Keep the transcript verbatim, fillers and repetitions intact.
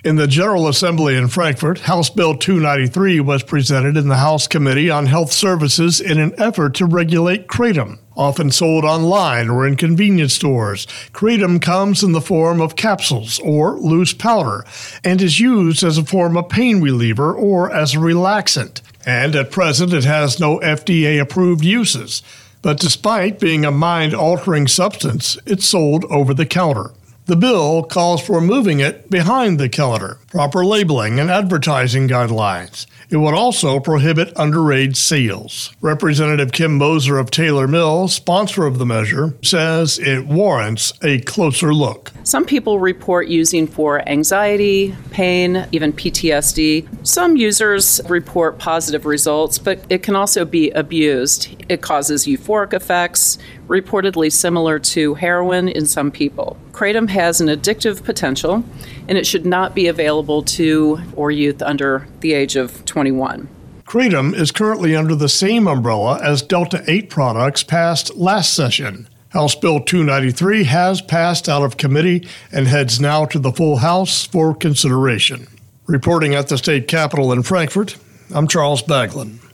In the General Assembly in Frankfort, House Bill two ninety-three was presented in the House Committee on Health Services in an effort to regulate kratom. Often sold online or in convenience stores, kratom comes in the form of capsules or loose powder and is used as a form of pain reliever or as a relaxant. And at present, it has no F D A-approved uses. But despite being a mind-altering substance, it's sold over the counter. The bill calls for moving it behind the counter, proper labeling and advertising guidelines. It would also prohibit underage sales. Representative Kim Moser of Taylor Mill, sponsor of the measure, says it warrants a closer look. Some people report using for anxiety, pain, even P T S D. Some users report positive results, but it can also be abused. It causes euphoric effects, reportedly similar to heroin in some people. Kratom has an addictive potential, and it should not be available to or youth under the age of twenty-one. Kratom is currently under the same umbrella as Delta eight products passed last session. House Bill two ninety-three has passed out of committee and heads now to the full House for consideration. Reporting at the state capitol in Frankfort, I'm Charles Baglin.